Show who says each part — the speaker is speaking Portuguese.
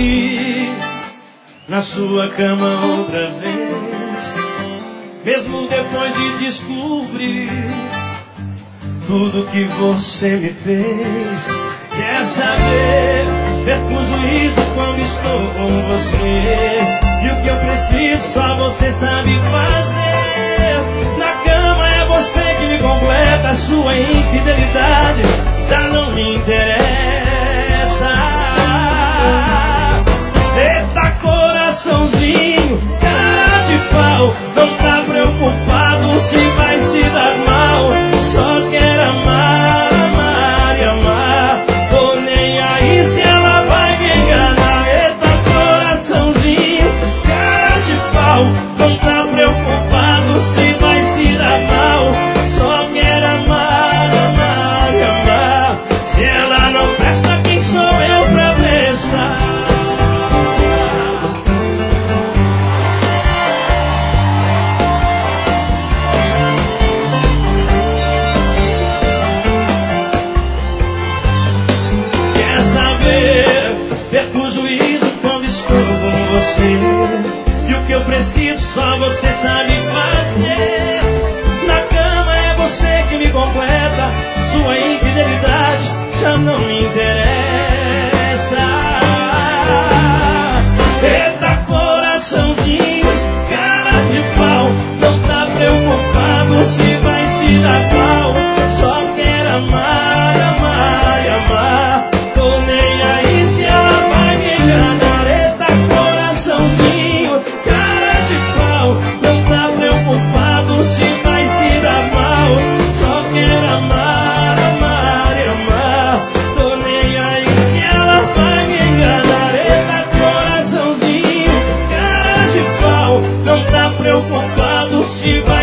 Speaker 1: dormir na sua cama outra vez, mesmo depois de descobrir tudo que você me fez. Quer saber, perco o juízo quando estou com você, e o que eu preciso só você sabe fazer. Na cama é você que me completa, a sua infidelidade já não me interessa. Eita coraçãozinho, cara de pau, não tá preocupado se vai se dar mal, só quer amar, amar e amar, tô nem aí se ela vai me enganar. Eita coraçãozinho, cara de pau, não tá preocupado se vai se dar mal, só quer amar, amar e amar, se ela não presta, quem sou eu pra prestar? Perco o juízo quando estou com você, e o que eu preciso só você sabe fazer. Na cama é você que me completa, sua infidelidade já não me interessa. Eita coraçãozinho, cara de pau, não tá preocupado se vai se dar mal, só quer amar, amar e amar, tô nem aí se ela vai me enganar. Eita coraçãozinho, cara de pau, não tá preocupado se vai se dar mal, só quer amar, amar e amar, tô nem aí se ela vai me enganar. Eita coraçãozinho, cara de pau, não tá preocupado se vai